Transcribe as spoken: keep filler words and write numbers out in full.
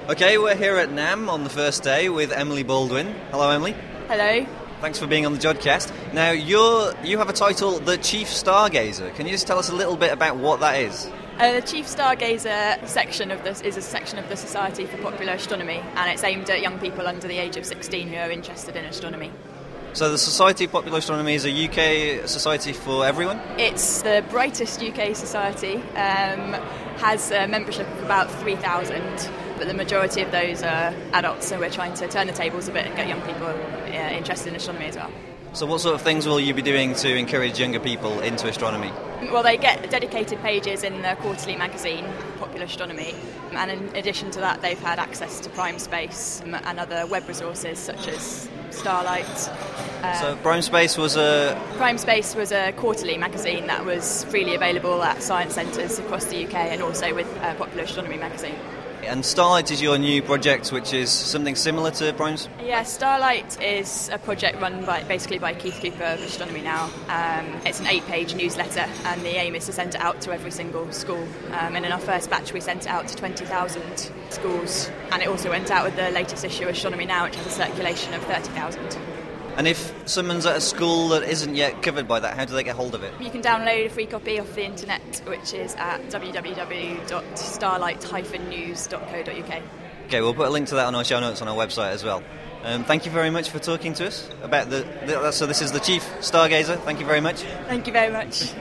Okay, we're here at NAMM on the first day with Emily Baldwin. Hello, Emily. Hello. Thanks for being on the Jodcast. Now, you're you have a title, The Chief Stargazer. Can you just tell us a little bit about what that is? Uh, the Chief Stargazer section of this is a section of the Society for Popular Astronomy, and it's aimed at young people under the age of sixteen who are interested in astronomy. So the Society of Popular Astronomy is a U K society for everyone? It's the brightest U K society, um, has a membership of about three thousand, but the majority of those are adults, so we're trying to turn the tables a bit and get young people uh, interested in astronomy as well. So what sort of things will you be doing to encourage younger people into astronomy? Well, they get dedicated pages in the quarterly magazine, Popular Astronomy, and in addition to that they've had access to PrimeSpace and other web resources such as Starlight. Uh, so PrimeSpace was a... PrimeSpace was a quarterly magazine that was freely available at science centres across the U K and also with uh, Popular Astronomy magazine. And Starlight is your new project, which is something similar to Prime's? Yeah, Starlight is a project run by basically by Keith Cooper of Astronomy Now. Um, it's an eight-page newsletter, and the aim is to send it out to every single school. Um, and in our first batch, we sent it out to twenty thousand schools, and it also went out with the latest issue of Astronomy Now, which has a circulation of thirty thousand. And if someone's at a school that isn't yet covered by that, how do they get hold of it? You can download a free copy off the internet, which is at w w w dot starlight dash news dot co dot u k. Okay, we'll put a link to that on our show notes on our website as well. Um, thank you very much for talking to us about the, the... So this is the Chief Stargazer. Thank you very much. Thank you very much.